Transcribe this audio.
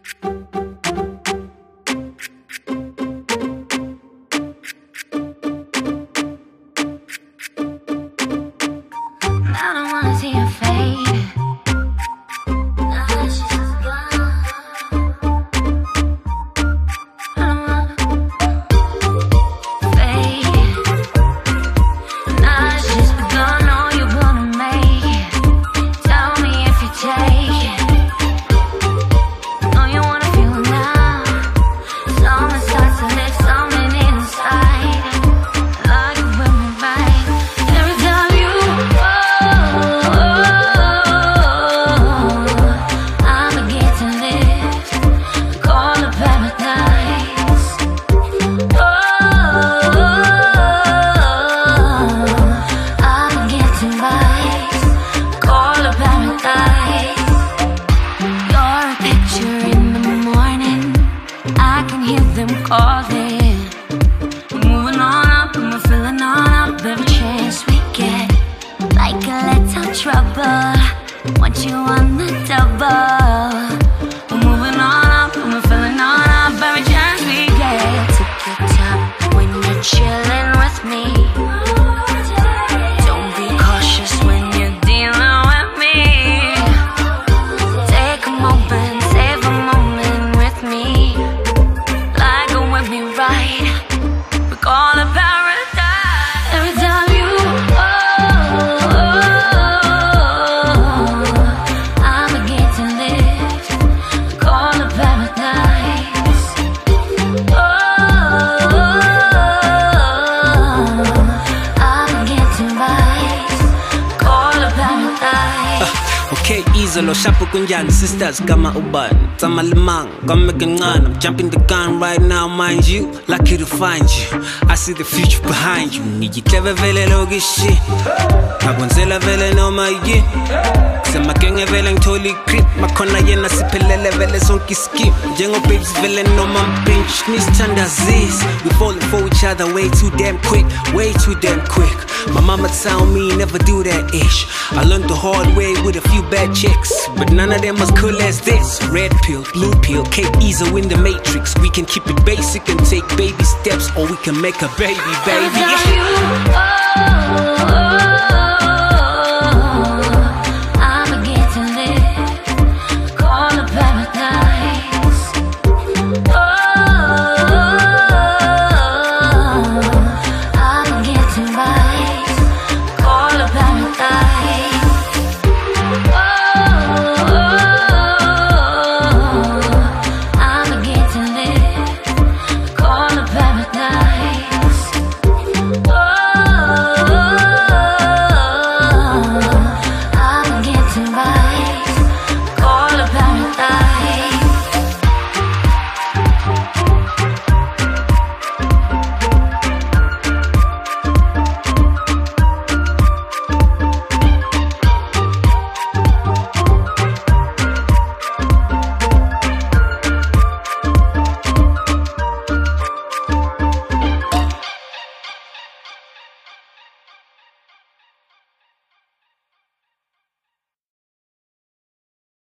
I don't wanna see your fade. Now that she's gone, I don't wanna fade. Now that she's gone, all you wanna make it. Tell me if you take it. Know you wanna feel it now. Something starts to lift something inside. Like it when we bite. Every time you I'ma get to live, call it paradise. I'ma get to rise, call it paradise. You're a picture in the morning, I can hear them calling. We're moving on up and we're filling on up every chance we get. Like a little trouble, want you on the double. We're moving on up and we're filling on up every chance we get. Take your time when you're chilling with me. Don't be cautious when you're dealing with me. Take a moment, save a moment with me. Like it with me right, we call it paradise. Every time you I'ma get to live, call it paradise. I'ma get to rise, call it paradise. Okay, izolo shapo kunjani sisters kama ubani Tama limang, kama kancane I'm jumping the gun right now, mind you. Lucky to find you, I see the future behind you. Ngiyihlebe vele lokishi Makwenzela vele noma yi Semakenge vele ngitholi grip Makhona yena siphelele vele sonke skip Njengo babes vele noma mpinch Nisithandazisi, we falling for each other way too damn quick. Way too damn quick. My mama tell me never do that ish. I learned the hard way with a few bad chicks, but none of them as cool as this. Red pill, blue pill, K-Ezo in the matrix. We can keep it basic and take baby steps, or we can make a baby, baby. Every time you